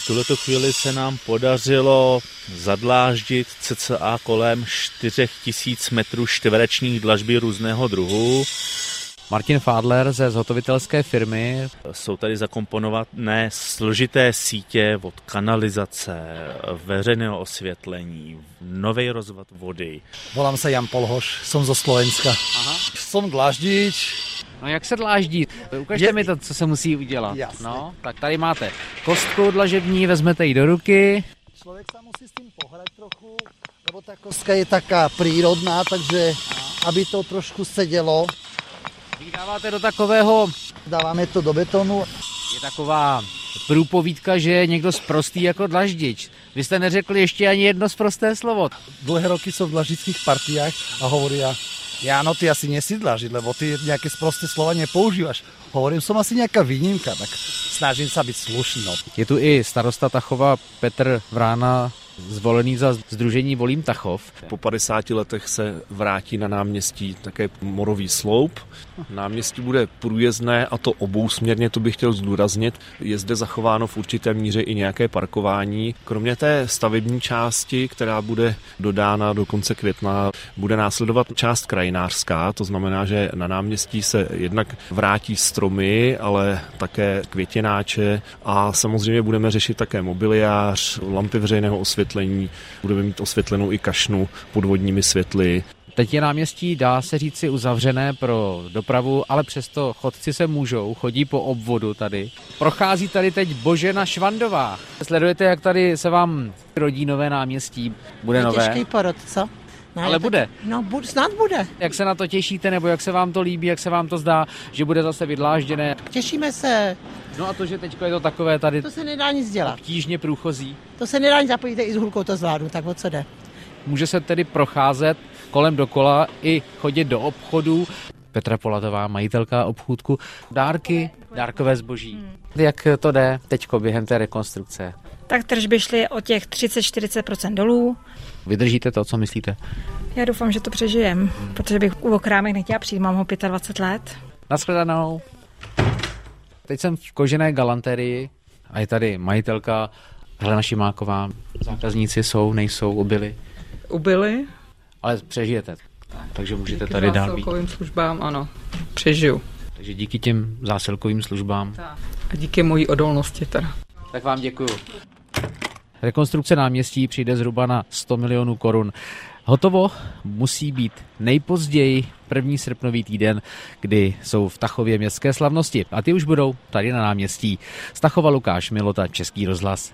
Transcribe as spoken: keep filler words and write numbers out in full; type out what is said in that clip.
V tuhletu chvíli se nám podařilo zadláždit cca kolem čtyři tisíce metrů čtverečních dlažby různého druhu. Martin Fádler ze zhotovitelské firmy. Jsou tady zakomponované složité sítě od kanalizace, veřejného osvětlení, nový rozvod vody. Volám se Jan Polhoš, jsem zo Slovenska. Aha. Jsem dláždič. No jak se dláždí? Ukažte je... mi to, co se musí udělat. Jasne. No, tak tady máte kostku dlažební, vezmete ji do ruky. Člověk se musí s tím pohrať trochu, lebo ta kostka je taká prírodná, takže aby to trošku sedělo. Vy dáváte do takového... Dáváme to do betonu. Je taková průpovídka, že je někdo sprostý jako dlaždič. Vy jste neřekli ještě ani jedno sprosté slovo. Dlhé roky jsou v dlaždických partiách a hovoria, Jáno, ty asi nesi dlaždič, lebo ty nějaké sprosté slova nepoužíváš. Hovorím, som asi nějaká výnimka, tak snažím se být slušný. No. Je tu i starosta Tachova Petr Vrána, zvolený za sdružení Volím Tachov. Po padesáti letech se vrátí na náměstí také morový sloup. Náměstí bude průjezdné a to obousměrně, to bych chtěl zdůraznit. Je zde zachováno v určité míře i nějaké parkování. Kromě té stavební části, která bude dodána do konce května, bude následovat část krajinářská, to znamená, že na náměstí se jednak vrátí stromy, ale také květináče a samozřejmě budeme řešit také mobiliář, lampy veřejného osvětlení. Budeme mít osvětlenou i kašnu podvodními světly. Teď je náměstí, dá se říci, uzavřené pro dopravu, ale přesto chodci se můžou, chodí po obvodu tady. Prochází tady teď Božena Švandová. Sledujete, jak tady se vám rodí nové náměstí? Bude je nové? Těžký porod, co? No, ale bude. Tak, no, bu- snad bude. Jak se na to těšíte, nebo jak se vám to líbí, jak se vám to zdá, že bude zase vydlážděné? Těšíme se. No a to, že teď je to takové tady... To se nedá nic dělat. Obtížně průchozí. To se nedá nic zapojit, i s hulkou to zvládnu, tak o co jde. Může se tedy procházet kolem dokola i chodit do obchodů. Petra Polatová, majitelka obchůdku. Dárky, dárkové zboží. Hmm. Jak to jde teďko během té rekonstrukce? Tak tržby šly o těch třicet až čtyřicet procent dolů. Vydržíte to, co myslíte? Já doufám, že to přežijem, hmm. protože bych u okrámek nechtěla přijít, mám ho dvacet pět let. Naschledanou. Teď jsem v kožené galanterii a je tady majitelka Helena Šimáková. Zákazníci jsou, nejsou, ubyli? Ubyli. Ale přežijete, takže můžete díky tady dál být. zásilkovým službám, ano, přežiju. Takže díky těm zásilkovým službám. Tak. A díky mojí odolnosti teda. Tak vám děkuju. Rekonstrukce náměstí přijde zhruba na sto milionů korun. Hotovo musí být nejpozději první srpnový týden, kdy jsou v Tachově městské slavnosti. A ty už budou tady na náměstí. Z Tachova Lukáš Milota, Český rozhlas.